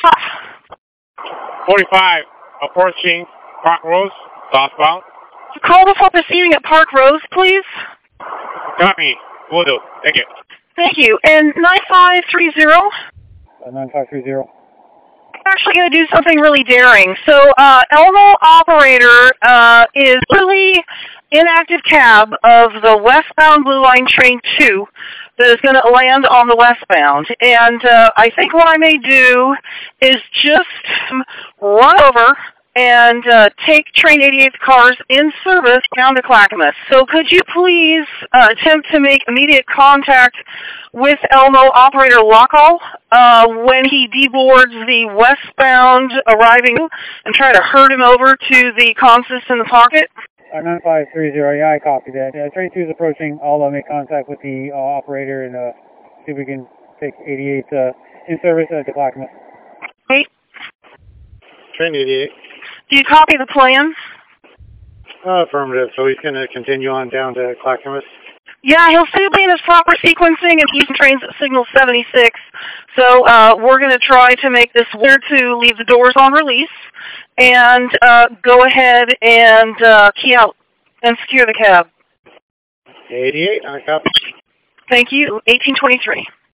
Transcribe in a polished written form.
45, approaching Park Rose, southbound. Call before proceeding at Park Rose, please. Copy. Will do. Thank you. Thank you. And 9530? 9530. I'm actually going to do something really daring. So, Elmo operator is really inactive cab of the westbound Blue Line Train 2 that is going to land on the westbound. And I think what I may do is just run over and take Train 88 cars in service down to Clackamas. So could you please attempt to make immediate contact with Elmo operator Lockall when he deboards the westbound arriving and try to herd him over to the consist in the pocket? 9530, yeah, I copy that. Train 2 is approaching. I'll make contact with the operator and see if we can take 88 in service to Clackamas. Wait. Train 88. Do you copy the plan? Affirmative. So he's going to continue on down to Clackamas? Yeah, he'll still be in his proper sequencing and using trains at signal 76. So we're going to try to make this where to leave the doors on release and go ahead and key out and secure the cab. 88, I copy. Thank you. 1823.